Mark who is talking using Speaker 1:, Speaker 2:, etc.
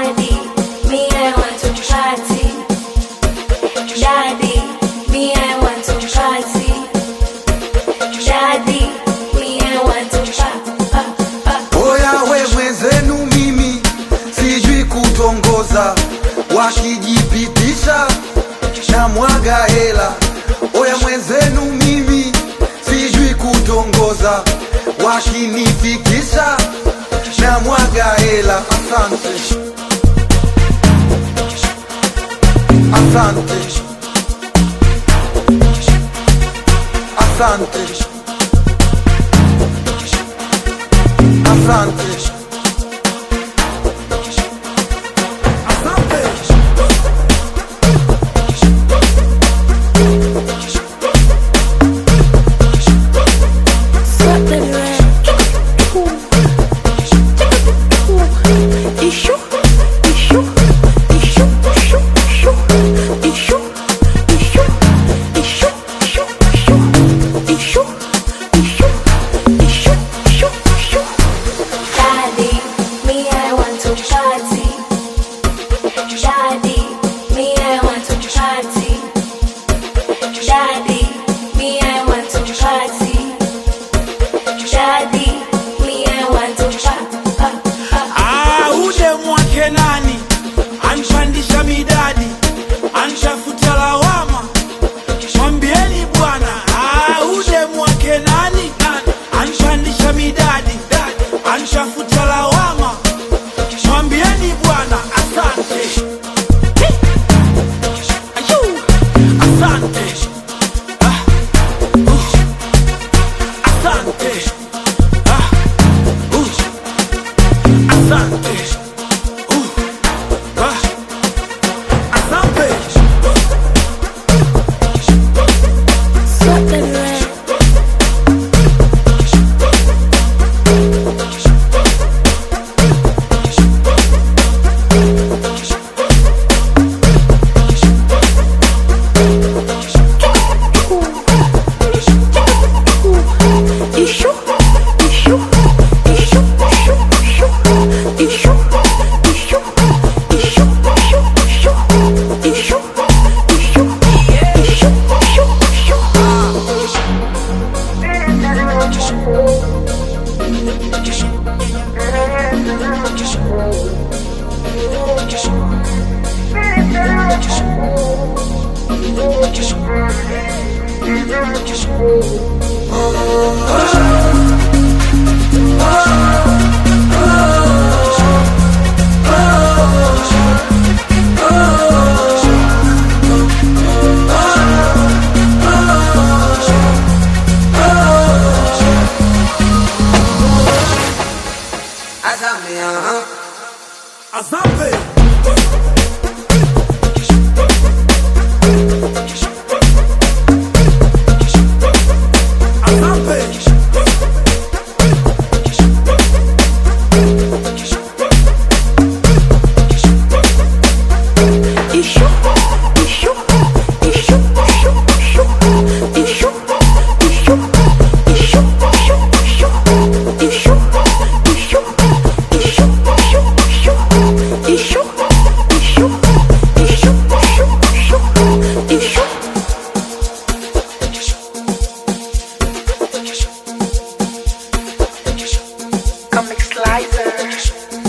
Speaker 1: Daddy, me I want to party. Daddy, me I want to party. Daddy, me I want to party.
Speaker 2: Oya we mwenzenu mimi sijui kutongoza, wakijipitisha na mwaga hela. Oya mwenzenu mimi sijui kutongoza, wakinifikisha na mwaga hela. Asante, asante, asante, asante.
Speaker 3: Anpandisha midadi, anshafuta lawama, mwambieni bwana. Ude mwake nani? Anpandisha midadi, anshafuta lawama, mwambieni bwana. Asante, asante, asante, asante.
Speaker 1: Comic Slicer.